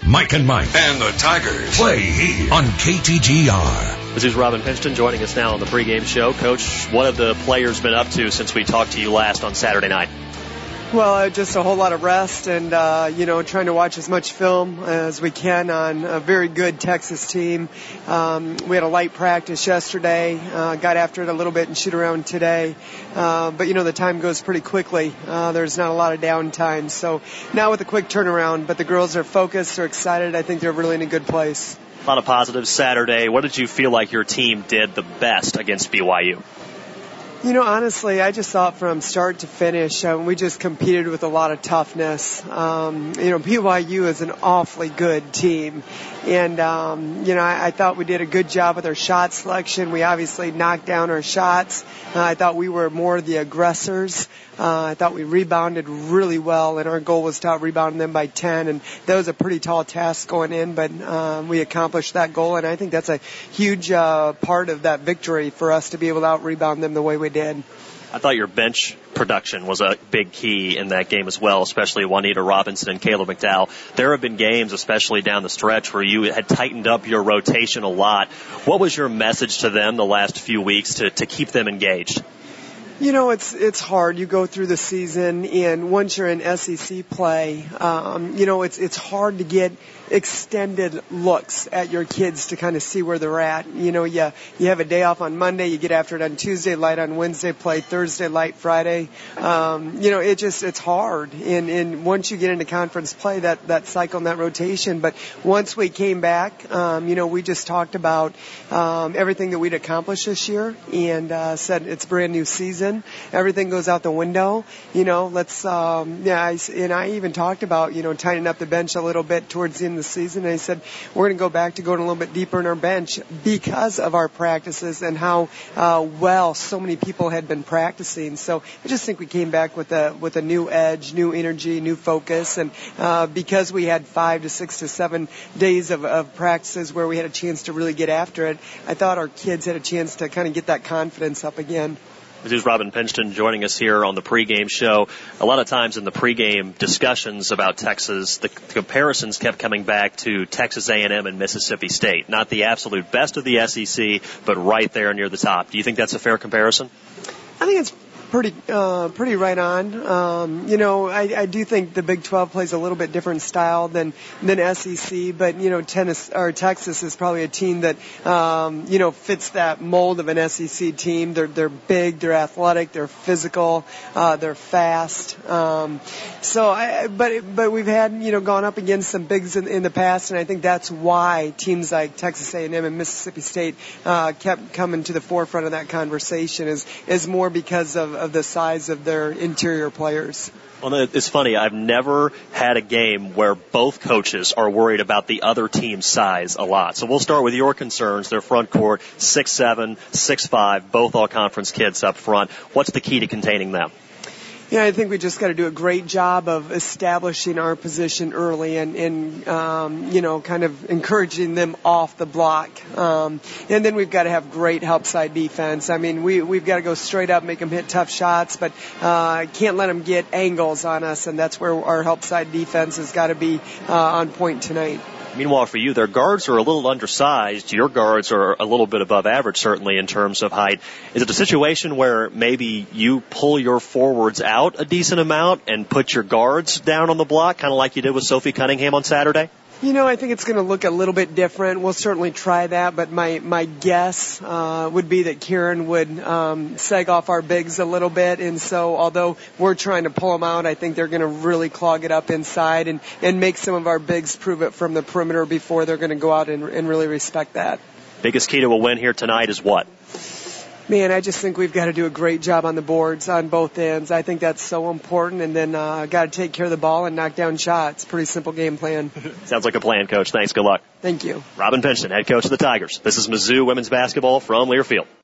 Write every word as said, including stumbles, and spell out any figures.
Mike and Mike and the Tigers play here on K T G R. This is Robin Pinchton joining us now on the pregame show. Coach, what have the players been up to since we talked to you last on Saturday night? Well, uh, just a whole lot of rest and, uh, you know, trying to watch as much film as we can on a very good Texas team. Um, we had a light practice yesterday, uh, got after it a little bit and shoot around today. Uh, but, you know, the time goes pretty quickly. Uh, there's not a lot of downtime. So now with a quick turnaround, but the girls are focused, they're excited. I think they're really in a good place. A lot of positives Saturday. What did you feel like your team did the best against B Y U? You know, honestly, I just thought from start to finish, um, we just competed with a lot of toughness. Um, you know, B Y U is an awfully good team. And, um, you know, I, I thought we did a good job with our shot selection. We obviously knocked down our shots. Uh, I thought we were more the aggressors. Uh, I thought we rebounded really well, and our goal was to out-rebound them by ten. And that was a pretty tall task going in, but um, we accomplished that goal. And I think that's a huge uh, part of that victory for us to be able to out-rebound them the way we did. I thought your bench production was a big key in that game as well, especially Juanita Robinson and Caleb McDowell. There have been games, especially down the stretch, where you had tightened up your rotation a lot. What was your message to them the last few weeks to, to keep them engaged? You know, it's it's hard. You go through the season, and once you're in S E C play, um, you know, it's it's hard to get extended looks at your kids to kind of see where they're at. You know, you, you have a day off on Monday, you get after it on Tuesday, light on Wednesday, play Thursday, light Friday. Um, you know, it just, it's hard. And, and once you get into conference play, that, that cycle and that rotation. But once we came back, um, you know, we just talked about um, everything that we'd accomplished this year and uh, said it's a brand new season. Everything goes out the window. You know, let's, um, yeah, I, and I even talked about, you know, tightening up the bench a little bit towards the end of the season. And I said, we're going to go back to going a little bit deeper in our bench because of our practices and how uh, well so many people had been practicing. So I just think we came back with a with a new edge, new energy, new focus. And uh, because we had five to six to seven days of, of practices where we had a chance to really get after it, I thought our kids had a chance to kind of get that confidence up again. This is Robin Pinchton joining us here on the pregame show. A lot of times in the pregame discussions about Texas, the comparisons kept coming back to Texas A and M and Mississippi State. Not the absolute best of the S E C, but right there near the top. Do you think that's a fair comparison? I think it's pretty uh, pretty right on. Um, you know, I, I do think the Big twelve plays a little bit different style than than S E C, but you know, tennis or Texas is probably a team that um, you know fits that mold of an S E C team. They're they're big, they're athletic, they're physical, uh, they're fast. Um, so, I, but but we've had you know gone up against some bigs in, in the past, and I think that's why teams like Texas A and M and Mississippi State uh, kept coming to the forefront of that conversation. Is is more because of of the size of their interior players. Well, it's funny. I've never had a game where both coaches are worried about the other team's size a lot. So we'll start with your concerns. Their front court, six seven, six five, both all-conference kids up front. What's the key to containing them? Yeah, I think we just got to do a great job of establishing our position early and, and um, you know, kind of encouraging them off the block. Um, and then we've got to have great help side defense. I mean, we, we've got to go straight up, make them hit tough shots, but uh, can't let them get angles on us, and that's where our help side defense has got to be uh, on point tonight. Meanwhile, for you, their guards are a little undersized. Your guards are a little bit above average, certainly, in terms of height. Is it a situation where maybe you pull your forwards out a decent amount and put your guards down on the block, kind of like you did with Sophie Cunningham on Saturday? You know, I think it's going to look a little bit different. We'll certainly try that, but my, my guess uh, would be that Kieran would um, seg off our bigs a little bit. And so although we're trying to pull them out, I think they're going to really clog it up inside and, and make some of our bigs prove it from the perimeter before they're going to go out and, and really respect that. Biggest key to a win here tonight is what? Man, I just think we've got to do a great job on the boards on both ends. I think that's so important. And then uh, got to take care of the ball and knock down shots. Pretty simple game plan. Sounds like a plan, Coach. Thanks. Good luck. Thank you. Robin Pinchton, head coach of the Tigers. This is Mizzou women's basketball from Learfield.